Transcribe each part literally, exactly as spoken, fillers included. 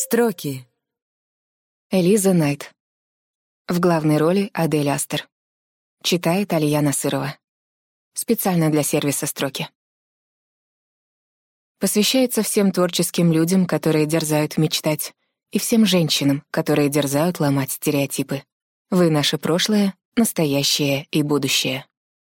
Строки. Элиза Найт. В главной роли Адель Астер. Читает Алия Насырова. Специально для сервиса «Строки». Посвящается всем творческим людям, которые дерзают мечтать, и всем женщинам, которые дерзают ломать стереотипы. Вы — наше прошлое, настоящее и будущее.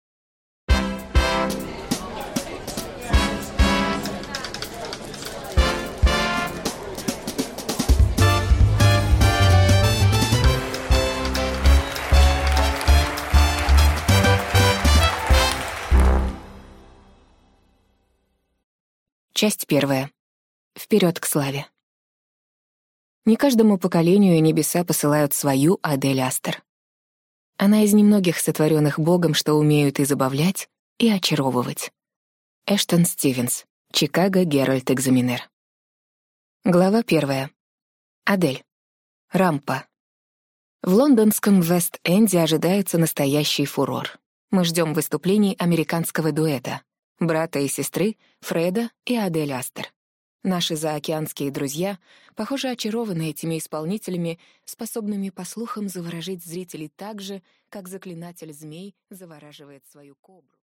Часть первая. Вперед к славе. Не каждому поколению небеса посылают свою Адель Астер. Она из немногих сотворенных Богом, что умеют и забавлять, и очаровывать. Эштон Стивенс. Чикаго Геральт Экзаменер. Глава первая. Адель. Рампа. В лондонском Вест-Энде ожидается настоящий фурор. Мы ждем выступлений американского дуэта — брата и сестры Фреда и Адель Астер. Наши заокеанские друзья, похоже, очарованы этими исполнителями, способными по слухам заворожить зрителей так же, как заклинатель змей завораживает свою кобру.